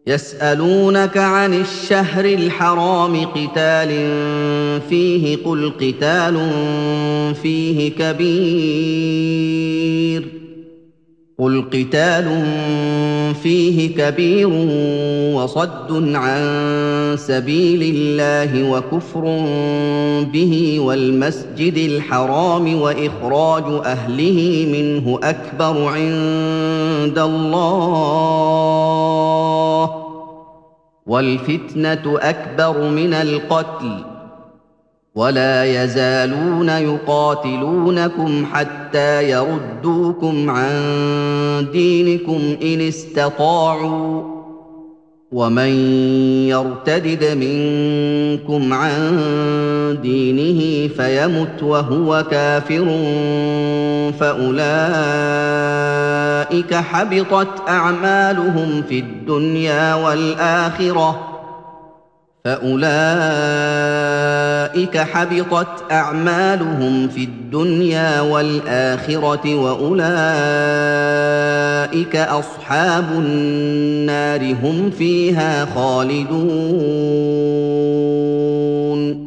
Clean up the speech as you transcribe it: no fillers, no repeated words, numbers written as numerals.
يسألونك عن الشهر الحرام قتال فيه قل قتال فيه كبير وصد عن سبيل الله وكفر به والمسجد الحرام وإخراج أهله منه أكبر عند الله والفتنة أكبر من القتل ولا يزالون يقاتلونكم حتى يردوكم عن دينكم إن استطاعوا ومن يرتدد منكم عن دينه فيمت وهو كافر فأولئك حبطت أعمالهم في الدنيا والآخرة وأولئك أصحاب النار هم فيها خالدون